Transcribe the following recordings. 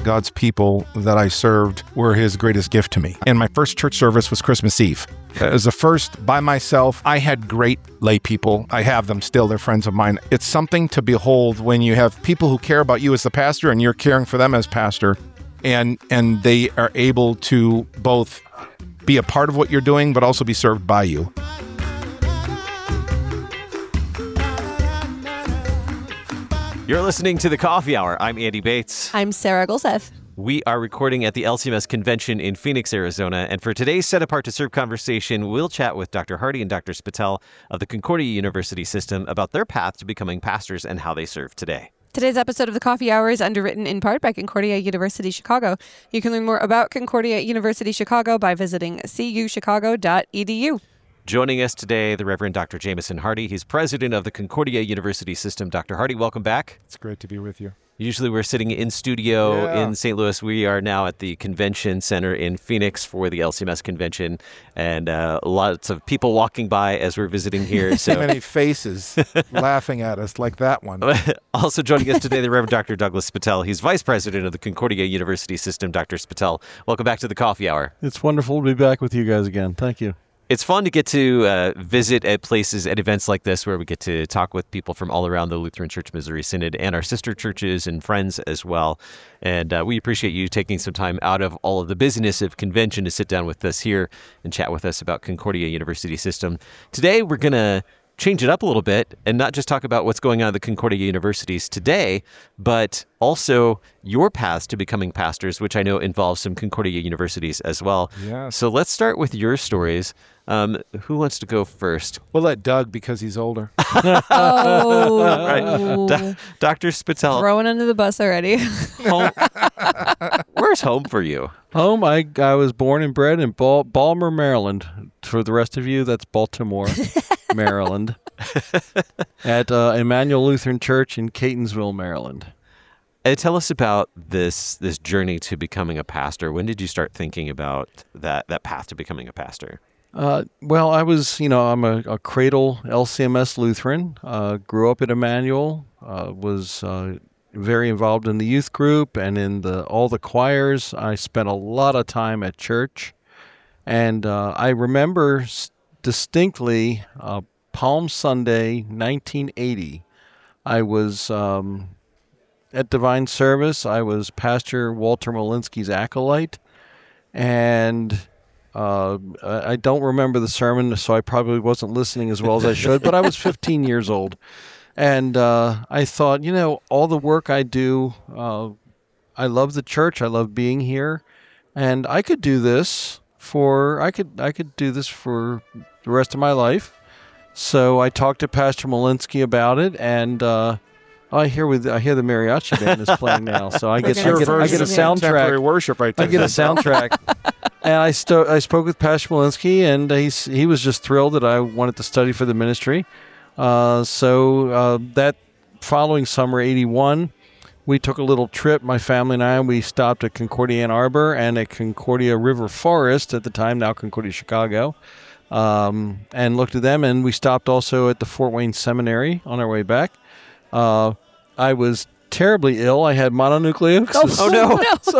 God's people that I served were his greatest gift to me. And my first church service was Christmas Eve. It was the first by myself. I had great lay people. I have them still. They're friends of mine. It's something to behold when you have people who care about you as the pastor and you're caring for them as pastor, and they are able to both be a part of what you're doing, but also be served by you. You're listening to The Coffee Hour. I'm Andy Bates. I'm Sarah Golseth. We are recording at the LCMS convention in Phoenix, Arizona. And for today's Set Apart to Serve conversation, we'll chat with Dr. Hardy and Dr. Spatel of the Concordia University System about their path to becoming pastors and how they serve today. Today's episode of The Coffee Hour is underwritten in part by Concordia University Chicago. You can learn more about Concordia University Chicago by visiting cuchicago.edu. Joining us today, the Reverend Dr. Jameson Hardy. He's president of the Concordia University System. Dr. Hardy, welcome back. It's great to be with you. Usually we're sitting in studio in St. Louis. We are now at the convention center in Phoenix for the LCMS convention, and lots of people walking by as we're visiting here. So many faces laughing at us like that one. Also joining us today, the Reverend Dr. Douglas Spatel. He's vice president of the Concordia University System. Dr. Spatel, welcome back to the Coffee Hour. It's wonderful to be back with you guys again. Thank you. It's fun to get to visit at places, at events like this, where we get to talk with people from all around the Lutheran Church Missouri Synod and our sister churches and friends as well. And we appreciate you taking some time out of all of the busyness of convention to sit down with us here and chat with us about Concordia University System. Today, we're going to change it up a little bit and not just talk about what's going on at the Concordia Universities today, but also your paths to becoming pastors, which I know involves some Concordia Universities as well. Yes. So let's start with your stories. Who wants to go first? We'll let Doug because he's older. Oh. Right. Dr. Spatel. Throwing under the bus already. Home. Where's home for you? Home, I was born and bred in Baltimore, Maryland. For the rest of you, that's Baltimore, Maryland. At Emmanuel Lutheran Church in Catonsville, Maryland. Tell us about this journey to becoming a pastor. When did you start thinking about that path to becoming a pastor? Well, I was, I'm a cradle LCMS Lutheran. Grew up at Emmanuel. Was very involved in the youth group and in all the choirs. I spent a lot of time at church. And I remember distinctly Palm Sunday, 1980. I was at Divine Service. I was Pastor Walter Molinsky's acolyte. And I don't remember the sermon, so I probably wasn't listening as well as I should, but I was 15 years old. And I thought, all the work I do, I love the church, I love being here, and I could do this I could do this for the rest of my life. So I talked to Pastor Molinsky about it, and I hear the mariachi band is playing now, so I get a soundtrack. Temporary worship right there. I get a soundtrack. And I spoke with Pastor Molinsky, and he was just thrilled that I wanted to study for the ministry. So that following summer, 81, we took a little trip, my family and I. We stopped at Concordia Ann Arbor and at Concordia River Forest at the time, now Concordia Chicago, and looked at them. And we stopped also at the Fort Wayne Seminary on our way back. I was terribly ill. I had mononucleosis. Oh no!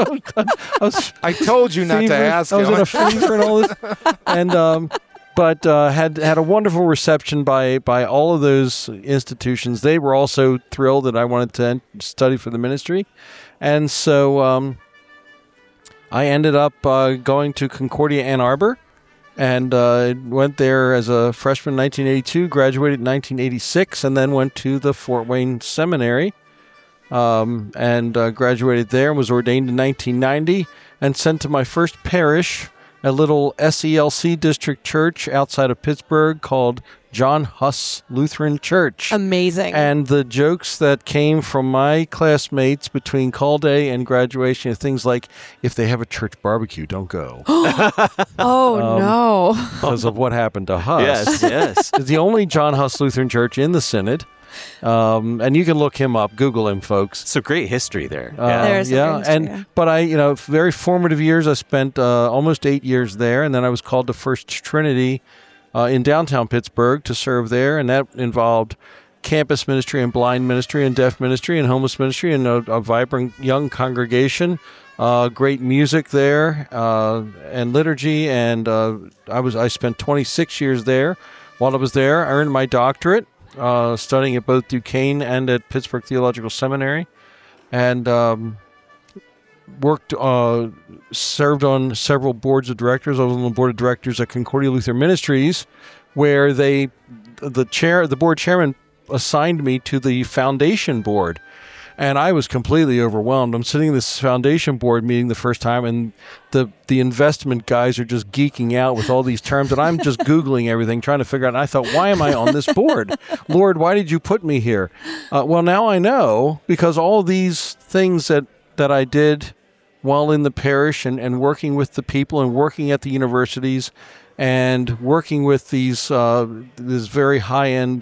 So I told you not to ask. I was in a fever and all this, and but had a wonderful reception by all of those institutions. They were also thrilled that I wanted to study for the ministry, and so I ended up going to Concordia Ann Arbor, and went there as a freshman in 1982, graduated in 1986, and then went to the Fort Wayne Seminary. And graduated there and was ordained in 1990 and sent to my first parish, a little SELC district church outside of Pittsburgh called John Huss Lutheran Church. Amazing. And the jokes that came from my classmates between call day and graduation are things like, if they have a church barbecue, don't go. No. Because of what happened to Huss. Yes. It's the only John Huss Lutheran Church in the Synod. And you can look him up, Google him, folks. So great history there. There's some great history, But I, very formative years. I spent almost 8 years there, and then I was called to First Trinity in downtown Pittsburgh to serve there, and that involved campus ministry and blind ministry and deaf ministry and homeless ministry and a vibrant young congregation. Great music there and liturgy. And I spent 26 years there. While I was there, I earned my doctorate, studying at both Duquesne and at Pittsburgh Theological Seminary. And served on several boards of directors. I was on the board of directors at Concordia Lutheran Ministries, where the board chairman assigned me to the foundation board. And I was completely overwhelmed. I'm sitting in this foundation board meeting the first time, and the investment guys are just geeking out with all these terms, and I'm just Googling everything, trying to figure out. And I thought, why am I on this board? Lord, why did you put me here? Well, now I know, because all these things that I did while in the parish and working with the people and working at the universities and working with these very high-end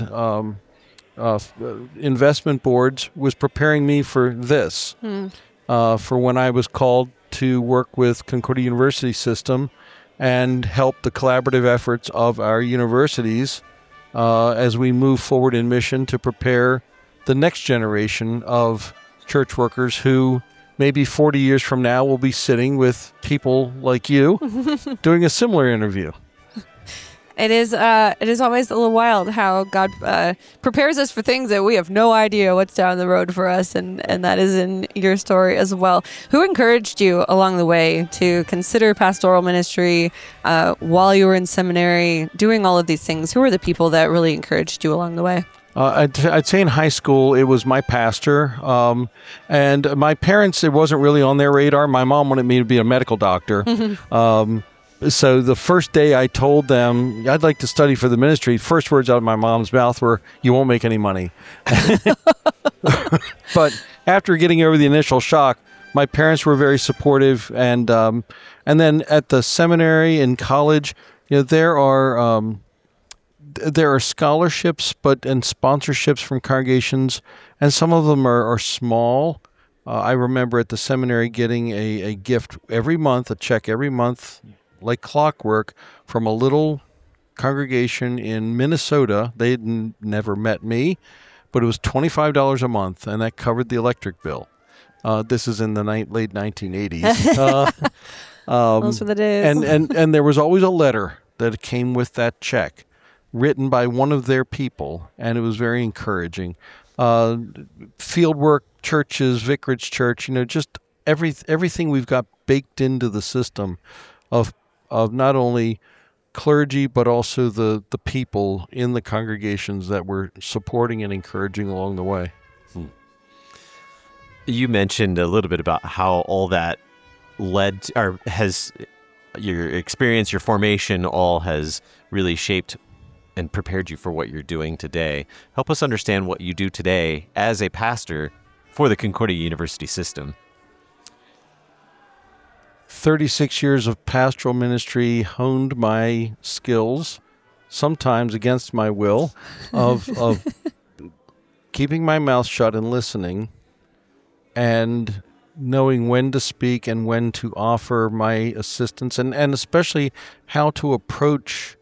investment boards was preparing me for this, for when I was called to work with Concordia University System and help the collaborative efforts of our universities as we move forward in mission to prepare the next generation of church workers who maybe 40 years from now will be sitting with people like you doing a similar interview. It is always a little wild how God prepares us for things that we have no idea what's down the road for us, and that is in your story as well. Who encouraged you along the way to consider pastoral ministry while you were in seminary, doing all of these things? Who were the people that really encouraged you along the way? I'd say in high school, it was my pastor, and my parents, it wasn't really on their radar. My mom wanted me to be a medical doctor. So the first day I told them I'd like to study for the ministry, first words out of my mom's mouth were, "You won't make any money." But after getting over the initial shock, my parents were very supportive. And then at the seminary and college, there are scholarships and sponsorships from congregations, and some of them are small. I remember at the seminary getting a gift every month, a check every month, like clockwork, from a little congregation in Minnesota. They had never met me, but it was $25 a month, and that covered the electric bill. This is in the late 1980s. Those were the days. And there was always a letter that came with that check, written by one of their people, and it was very encouraging. Fieldwork churches, Vicarage Church, just everything we've got baked into the system of not only clergy, but also the people in the congregations that we're supporting and encouraging along the way. You mentioned a little bit about how all that has your experience, your formation, all has really shaped and prepared you for what you're doing today. Help us understand what you do today as a pastor for the Concordia University system. 36 years of pastoral ministry honed my skills, sometimes against my will, of keeping my mouth shut and listening, and knowing when to speak and when to offer my assistance, and especially how to approach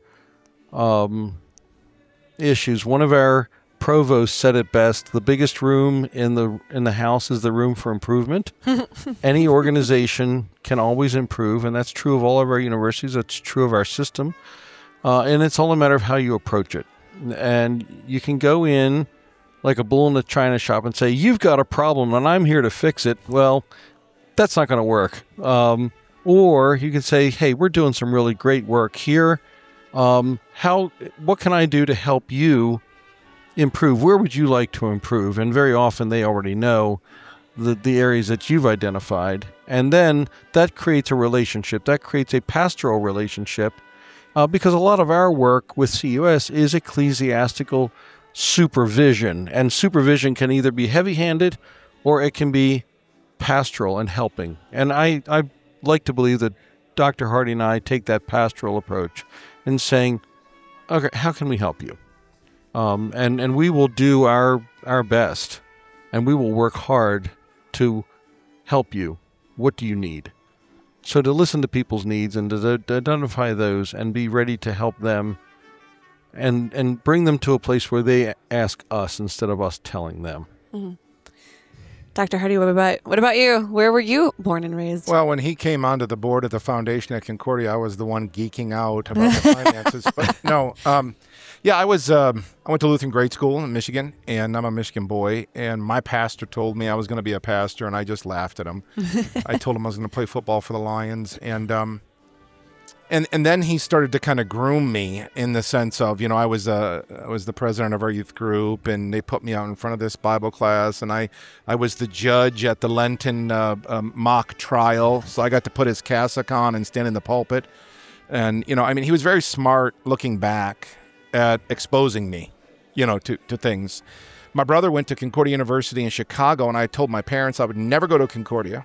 issues. One of our provosts said it best: the biggest room in the house is the room for improvement. Any organization can always improve, and that's true of all of our universities. That's true of our system. And it's all a matter of how you approach it. And you can go in like a bull in a china shop and say, "You've got a problem and I'm here to fix it." Well, that's not going to work. Or you can say, "Hey, we're doing some really great work here. What can I do to help you improve? Where would you like to improve?" And very often they already know the areas that you've identified. And then that creates a relationship. That creates a pastoral relationship, because a lot of our work with CUS is ecclesiastical supervision. And supervision can either be heavy-handed or it can be pastoral and helping. And I like to believe that Dr. Hardy and I take that pastoral approach in saying, "Okay, how can we help you?" And we will do our best, and we will work hard to help you. What do you need? So to listen to people's needs and to identify those and be ready to help them and bring them to a place where they ask us instead of us telling them. Mm-hmm. Dr. Hardy, what about you? Where were you born and raised? Well, when he came onto the board of the foundation at Concordia, I was the one geeking out about the finances. But no, I went to Lutheran grade school in Michigan, and I'm a Michigan boy. And my pastor told me I was going to be a pastor, and I just laughed at him. I told him I was going to play football for the Lions, and then he started to kind of groom me in the sense of, I was the president of our youth group, and they put me out in front of this Bible class, and I was the judge at the Lenten mock trial, so I got to put his cassock on and stand in the pulpit. And, he was very smart looking back at exposing me, to things. My brother went to Concordia University in Chicago, and I told my parents I would never go to Concordia.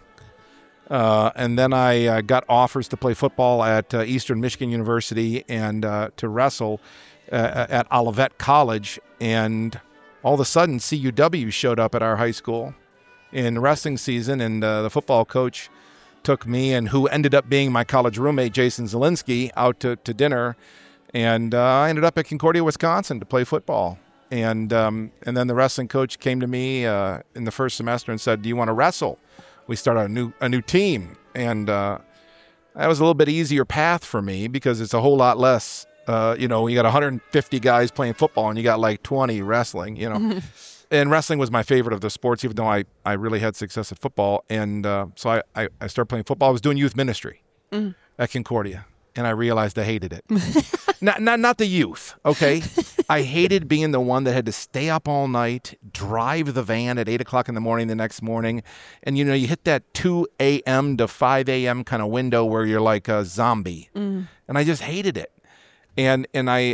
And then I got offers to play football at Eastern Michigan University and to wrestle at Olivet College. And all of a sudden, CUW showed up at our high school in wrestling season, and the football coach took me, and who ended up being my college roommate, Jason Zielinski, out to dinner. And I ended up at Concordia, Wisconsin to play football. And then the wrestling coach came to me in the first semester and said, "Do you want to wrestle?" We started a new team, and that was a little bit easier path for me because it's a whole lot less. You got 150 guys playing football, and you got like 20 wrestling. And wrestling was my favorite of the sports, even though I really had success at football. And so I started playing football. I was doing youth ministry at Concordia, and I realized I hated it. Not the youth, okay? I hated being the one that had to stay up all night, drive the van at 8 o'clock in the morning the next morning. And, you hit that 2 a.m. to 5 a.m. kind of window where you're like a zombie. And I just hated it. And I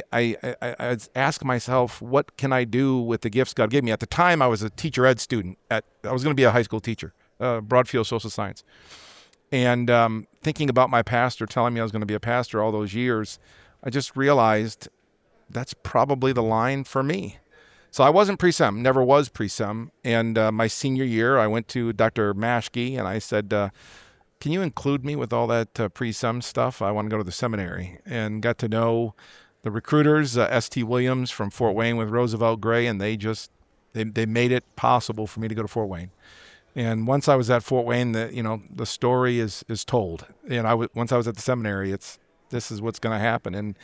asked myself, what can I do with the gifts God gave me? At the time, I was a teacher ed student. I was going to be a high school teacher, Broadfield Social Science. And thinking about my pastor telling me I was going to be a pastor all those years, I just realized that's probably the line for me. So I wasn't pre-sem, never was pre-sem. And my senior year, I went to Dr. Maschke, and I said, can you include me with all that pre-sem stuff? I want to go to the seminary. And got to know the recruiters, S.T. Williams from Fort Wayne with Roosevelt Gray, and they made it possible for me to go to Fort Wayne. And once I was at Fort Wayne, the story is told. Once I was at the seminary, this is what's going to happen. And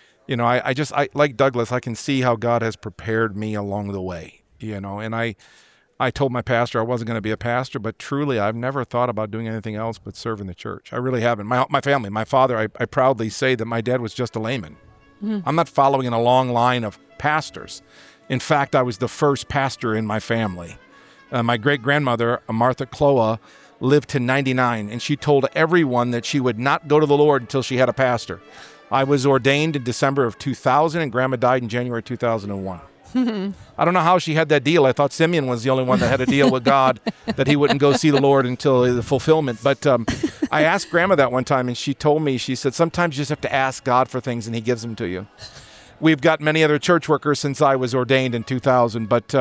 I like Douglas, I can see how God has prepared me along the way. And I told my pastor I wasn't going to be a pastor, but truly I've never thought about doing anything else but serving the church. I really haven't. My family, my father, I proudly say that my dad was just a layman. I'm not following in a long line of pastors. In fact, I was the first pastor in my family. My great-grandmother, Martha Cloa, lived to 99, and she told everyone that she would not go to the Lord until she had a pastor. I was ordained in December of 2000, and Grandma died in January 2001. I don't know how she had that deal. I thought Simeon was the only one that had a deal with God that he wouldn't go see the Lord until the fulfillment. But I asked Grandma that one time, and she told me, she said, sometimes you just have to ask God for things, and he gives them to you. We've got many other church workers since I was ordained in 2000, but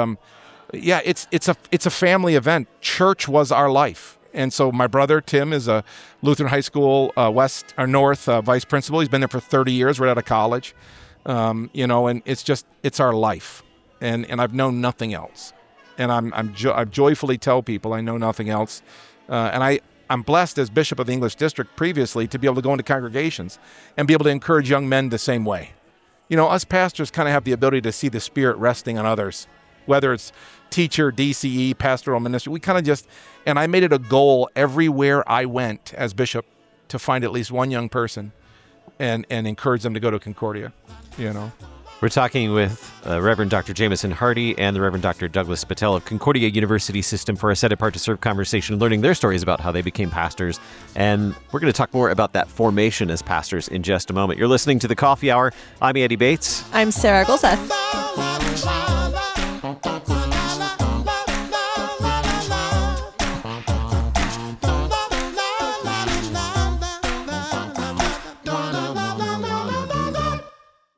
it's a family event. Church was our life. And so my brother, Tim, is a Lutheran High School North vice principal. He's been there for 30 years, right out of college. And it's our life. And I've known nothing else. And I joyfully tell people I know nothing else. And I'm blessed as Bishop of the English District previously to be able to go into congregations and be able to encourage young men the same way. Us pastors kind of have the ability to see the Spirit resting on others, whether it's teacher, DCE, pastoral ministry. We kind of just, and I made it a goal everywhere I went as bishop to find at least one young person and encourage them to go to Concordia, We're talking with Reverend Dr. Jamison Hardy and the Reverend Dr. Douglas Patel of Concordia University System for a Set Apart to Serve conversation, learning their stories about how they became pastors. And we're going to talk more about that formation as pastors in just a moment. You're listening to The Coffee Hour. I'm Andy Bates. I'm Sarah Golseth.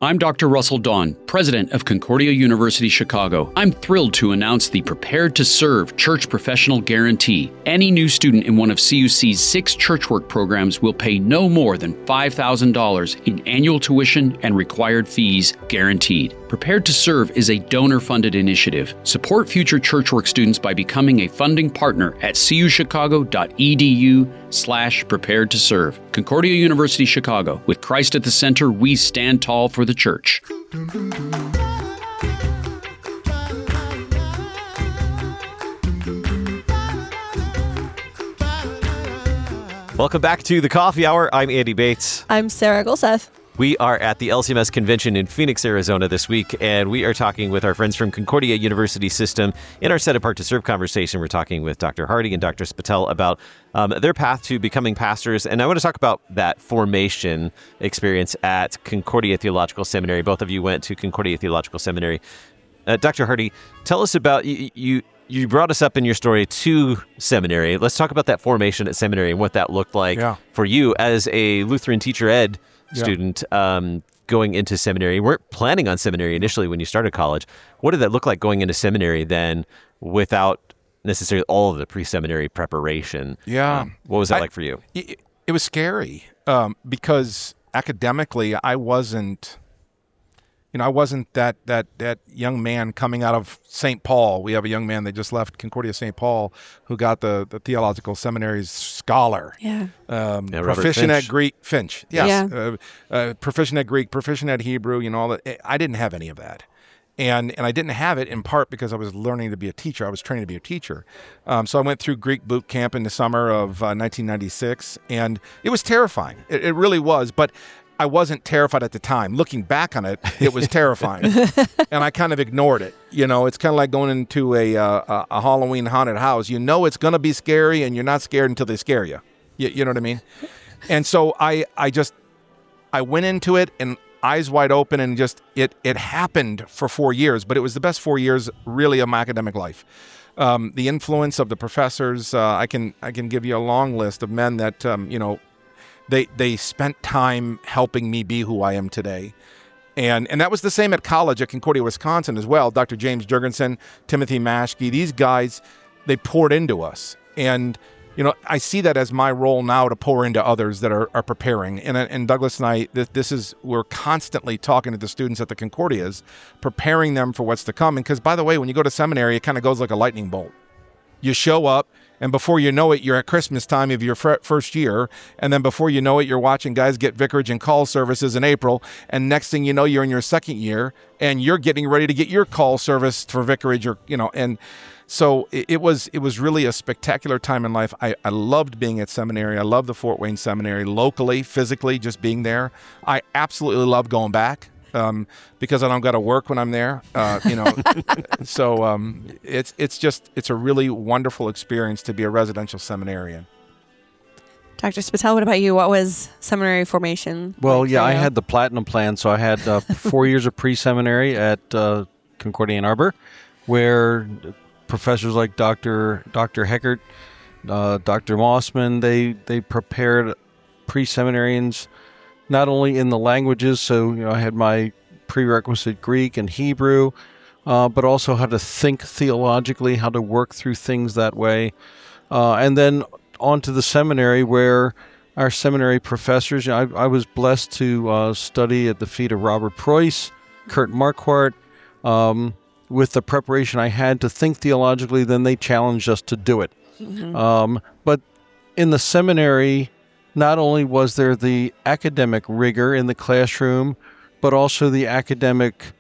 I'm Dr. Russell Dawn, president of Concordia University Chicago. I'm thrilled to announce the Prepared to Serve Church Professional Guarantee. Any new student in one of CUC's 6 church work programs will pay no more than $5,000 in annual tuition and required fees guaranteed. Prepared to Serve is a donor-funded initiative. Support future church work students by becoming a funding partner at cuchicago.edu/prepared to serve. Concordia University Chicago. With Christ at the center, we stand tall for the church. Welcome back to the Coffee Hour. I'm Andy Bates. I'm Sarah Golseth. We are at the LCMS convention in Phoenix, Arizona this week, and we are talking with our friends from Concordia University System. In our Set Apart to Serve conversation, we're talking with Dr. Hardy and Dr. Spatel about their path to becoming pastors. And I want to talk about that formation experience at Concordia Theological Seminary. Both of you went to Concordia Theological Seminary. Dr. Hardy, tell us about you brought us up in your story to seminary. Let's talk about that formation at seminary and what that looked like for you as a Lutheran teacher ed student going into seminary. You weren't planning on seminary initially when you started college. What did that look like going into seminary then without necessarily all of the pre-seminary preparation? Yeah. What was that like for you? It was scary because academically I wasn't that young man coming out of St. Paul. We have a young man that just left Concordia St. Paul who got the Theological Seminary's scholar. Yeah. Proficient at Greek. Finch. Yes. Yeah. Proficient at Greek, proficient at Hebrew, all that. I didn't have any of that. And I didn't have it in part because I was learning to be a teacher. I was training to be a teacher. So I went through Greek boot camp in the summer of 1996, and it was terrifying. It really was. But I wasn't terrified at the time. Looking back on it, it was terrifying, and I kind of ignored it. It's kind of like going into a Halloween haunted house. It's going to be scary, and you're not scared until they scare you. You know what I mean? And so I went into it and eyes wide open, and just it happened for 4 years. But it was the best 4 years really of my academic life. The influence of the professors. I can give you a long list of men that They spent time helping me be who I am today. And that was the same at college at Concordia, Wisconsin as well. Dr. James Jurgensen, Timothy Maschke, these guys, they poured into us. And, I see that as my role now to pour into others that are preparing. And Douglas and I, we're constantly talking to the students at the Concordias, preparing them for what's to come. And because, by the way, when you go to seminary, it kind of goes like a lightning bolt. You show up, and before you know it, you're at Christmas time of your first year. And then before you know it, you're watching guys get vicarage and call services in April. And next thing you know, you're in your second year, and you're getting ready to get your call service for vicarage. And so it was really a spectacular time in life. I loved being at seminary. I love the Fort Wayne Seminary locally, physically, just being there. I absolutely love going back. Because I don't got to work when I'm there, So it's a really wonderful experience to be a residential seminarian. Dr. Spatel, what about you? What was seminary formation? Well, I had the platinum plan, so I had 4 years of pre-seminary at Concordia Ann Arbor, where professors like Dr. Heckert, Dr. Mossman, they prepared pre-seminarians not only in the languages, so I had my prerequisite Greek and Hebrew, but also how to think theologically, how to work through things that way. And then on to the seminary, where our seminary professors, I was blessed to study at the feet of Robert Preuss, Kurt Marquardt. With the preparation I had to think theologically, then they challenged us to do it. Mm-hmm. But in the seminary, not only was there the academic rigor in the classroom, but also the academic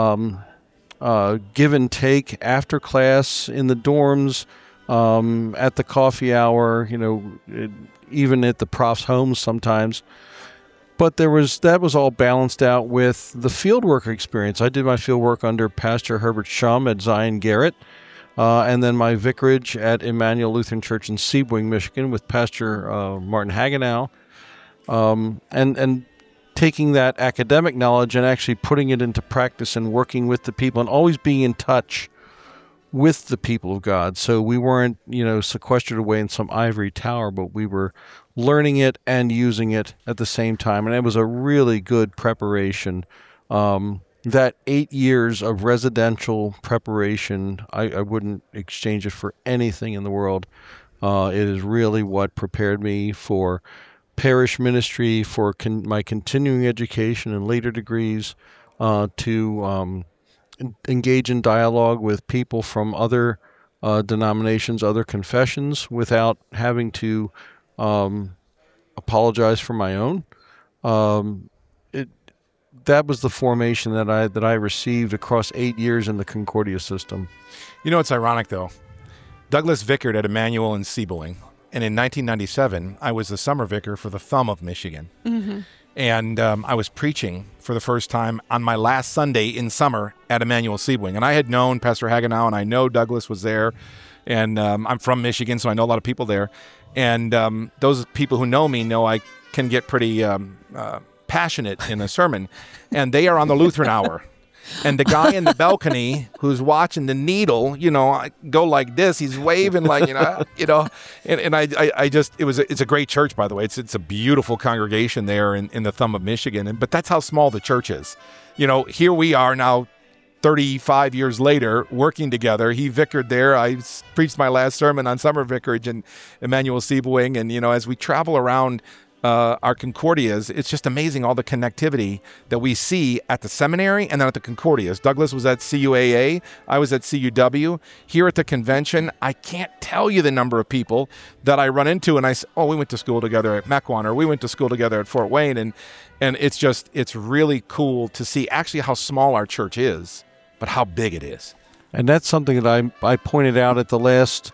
give and take after class in the dorms, at the coffee hour, even at the prof's homes sometimes. But that was all balanced out with the fieldwork experience. I did my fieldwork under Pastor Herbert Shum at Zion Garrett. And then my vicarage at Emmanuel Lutheran Church in Sebring, Michigan, with Pastor Martin Hagenow, and taking that academic knowledge and actually putting it into practice and working with the people and always being in touch with the people of God. So we weren't, sequestered away in some ivory tower, but we were learning it and using it at the same time. And it was a really good preparation That 8 years of residential preparation, I wouldn't exchange it for anything in the world. It is really what prepared me for parish ministry, for my continuing education and later degrees, to engage in dialogue with people from other denominations, other confessions, without having to apologize for my own. That was the formation that I received across 8 years in the Concordia system. You know, it's ironic, though. Douglas vicared at Emmanuel in Siebelring, and in 1997, I was the summer vicar for the Thumb of Michigan. Mm-hmm. And I was preaching for the first time on my last Sunday in summer at Emmanuel Siebelring. And I had known Pastor Hagenow, and I know Douglas was there. And I'm from Michigan, so I know a lot of people there. And those people who know me know I can get pretty passionate in a sermon. And they are on the Lutheran Hour. And the guy in the balcony who's watching the needle, I go like this. He's waving like, and I just, it's a great church, by the way. It's a beautiful congregation there in the Thumb of Michigan. But that's how small the church is. Here we are now 35 years later working together. He vicared there. I preached my last sermon on summer vicarage in Emmanuel Siebelring. And, as we travel around our Concordias, it's just amazing all the connectivity that we see at the seminary and then at the Concordias. Douglas was at CUAA. I was at CUW. Here at the convention, I can't tell you the number of people that I run into and I say, we went to school together at Mequon, or we went to school together at Fort Wayne. And it's really cool to see actually how small our church is, but how big it is. And that's something that I pointed out at the last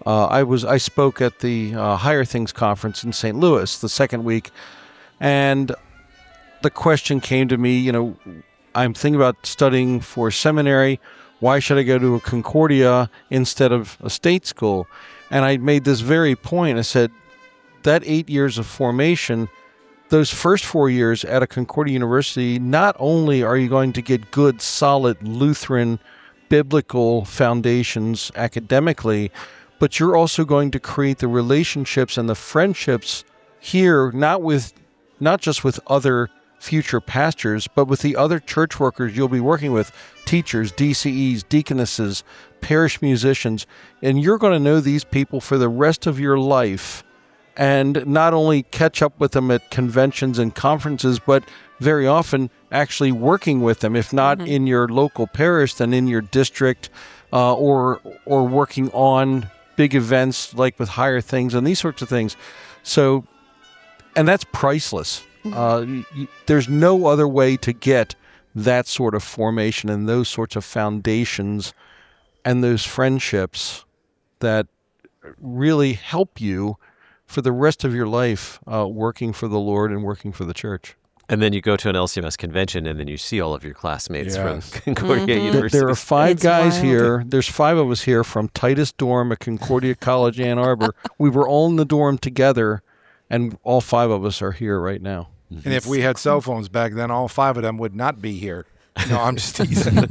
I spoke at the Higher Things Conference in St. Louis the second week, and the question came to me, I'm thinking about studying for seminary. Why should I go to a Concordia instead of a state school? And I made this very point. I said, that 8 years of formation, those first 4 years at a Concordia University, not only are you going to get good, solid Lutheran biblical foundations academically, but you're also going to create the relationships and the friendships here, not just with other future pastors, but with the other church workers you'll be working with, teachers, DCEs, deaconesses, parish musicians, and you're going to know these people for the rest of your life, and not only catch up with them at conventions and conferences, but very often actually working with them, if not in your local parish, then in your district, or working on big events like with Higher Things and these sorts of things. So, and that's priceless. There's no other way to get that sort of formation and those sorts of foundations and those friendships that really help you for the rest of your life working for the Lord and working for the church. And then you go to an LCMS convention, and then you see all of your classmates from Concordia University. There are five guys here. There's 5 of us here from Titus Dorm at Concordia College, Ann Arbor. We were all in the dorm together, and all 5 of us are here right now. And if we had cell phones back then, all 5 of them would not be here. No, I'm just teasing.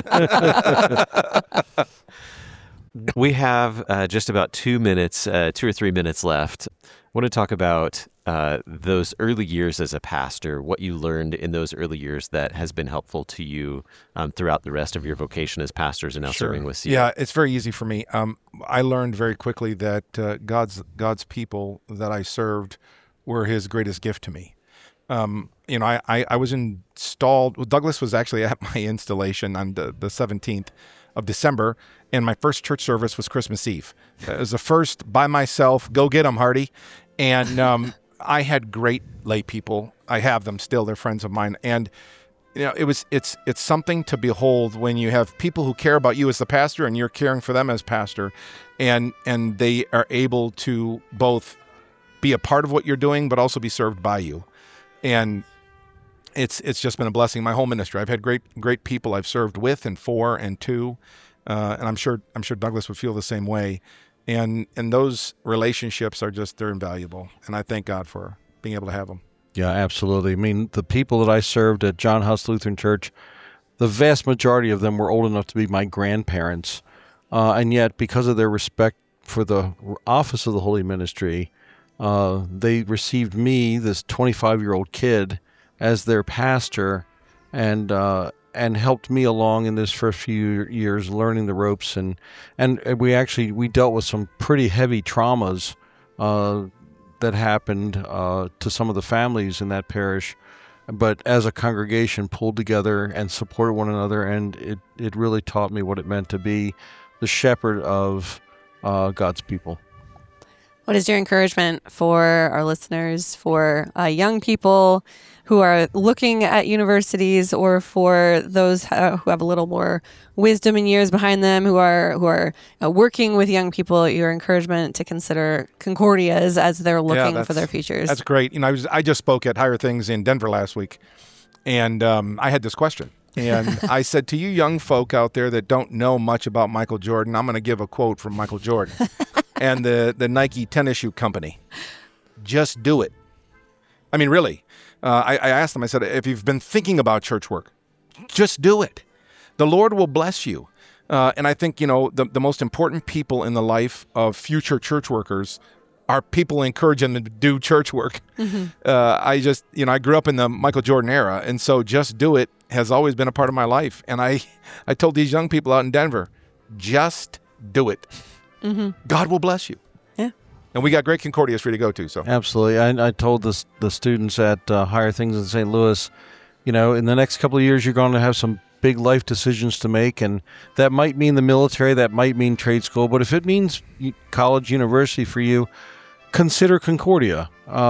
We have just about 2 or 3 minutes left. I want to talk about those early years as a pastor, what you learned in those early years that has been helpful to you throughout the rest of your vocation as pastors and now serving with CU. Yeah, it's very easy for me. I learned very quickly that God's people that I served were His greatest gift to me. I was installed. Well, Douglas was actually at my installation on the 17th of December, and my first church service was Christmas Eve. It was the first by myself. Go get 'em, Hardy. And I had great lay people. I have them still. They're friends of mine. And it's something to behold when you have people who care about you as the pastor and you're caring for them as pastor, and they are able to both be a part of what you're doing but also be served by you. And it's just been a blessing. My whole ministry, I've had great people I've served with and for and to, and I'm sure Douglas would feel the same way. And those relationships they're invaluable. And I thank God for being able to have them. Yeah, absolutely. I mean, the people that I served at John Huss Lutheran Church, the vast majority of them were old enough to be my grandparents. And yet, because of their respect for the office of the Holy Ministry, they received me, this 25-year-old kid, as their pastor, and helped me along in this first few years, learning the ropes, and we dealt with some pretty heavy traumas that happened to some of the families in that parish, but as a congregation pulled together and supported one another, and it really taught me what it meant to be the shepherd of God's people. What is your encouragement for our listeners, for young people who are looking at universities, or for those who have a little more wisdom and years behind them, who are working with young people? Your encouragement to consider Concordia as they're looking for their futures. That's great. You know, I just spoke at Higher Things in Denver last week, and I had this question. And I said, to you young folk out there that don't know much about Michael Jordan, I'm going to give a quote from Michael Jordan and the Nike tennis shoe company. Just do it. I mean, really. I asked them, I said, if you've been thinking about church work, just do it. The Lord will bless you. And I think, you know, the most important people in the life of future church workers are people encouraging them to do church work. Mm-hmm. I grew up in the Michael Jordan era, and so just do it has always been a part of my life. And I told these young people out in Denver, just do it. Mm-hmm. God will bless you. Yeah. And we got great Concordias for you to go to. So absolutely. I told the students at Higher Things in St. Louis, you know, in the next couple of years, you're going to have some big life decisions to make, and that might mean the military, that might mean trade school, but if it means college, university for you, consider Concordia.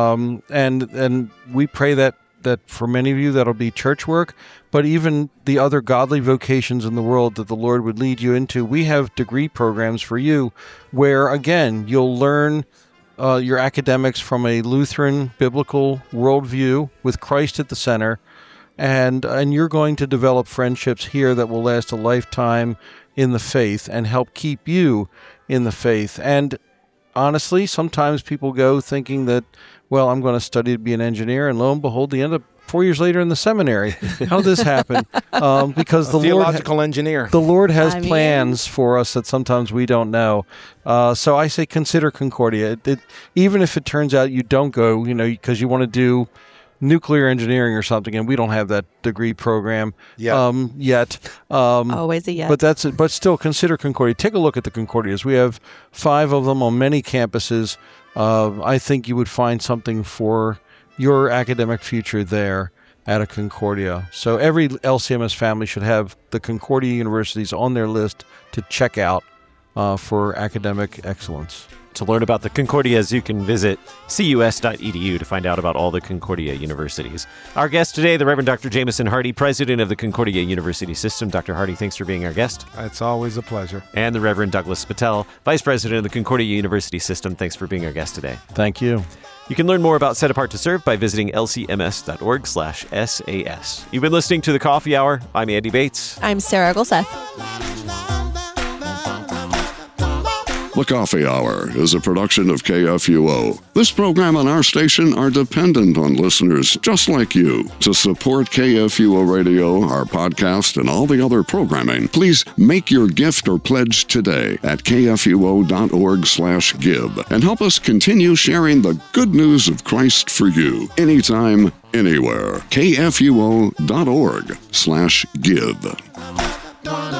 And we pray that for many of you that'll be church work, but even the other godly vocations in the world that the Lord would lead you into. We have degree programs for you where, again, you'll learn your academics from a Lutheran biblical worldview with Christ at the center, and you're going to develop friendships here that will last a lifetime in the faith and help keep you in the faith. And honestly, sometimes people go thinking that, well, I'm going to study to be an engineer, and lo and behold, they end up 4 years later in the seminary. How did this happen? Because the theological engineer. The Lord has plans for us that sometimes we don't know. So I say consider Concordia. Even if it turns out you don't go, you know, because you want to do nuclear engineering or something, and we don't have that degree program yet. Always a yet. But that's it. But still, consider Concordia. Take a look at the Concordias. We have 5 of them on many campuses. I think you would find something for your academic future there at a Concordia. So every LCMS family should have the Concordia universities on their list to check out for academic excellence. To learn about the Concordias, you can visit cus.edu to find out about all the Concordia universities. Our guest today, the Reverend Dr. Jameson Hardy, president of the Concordia University System. Dr. Hardy, thanks for being our guest. It's always a pleasure. And the Reverend Douglas Patel, vice president of the Concordia University System. Thanks for being our guest today. Thank you. You can learn more about Set Apart to Serve by visiting lcms.org/SAS. You've been listening to The Coffee Hour. I'm Andy Bates. I'm Sarah Golseth. The Coffee Hour is a production of KFUO. This program and our station are dependent on listeners just like you. To support KFUO Radio, our podcast, and all the other programming, please make your gift or pledge today at kfuo.org/give and help us continue sharing the good news of Christ for you anytime, anywhere. kfuo.org/give.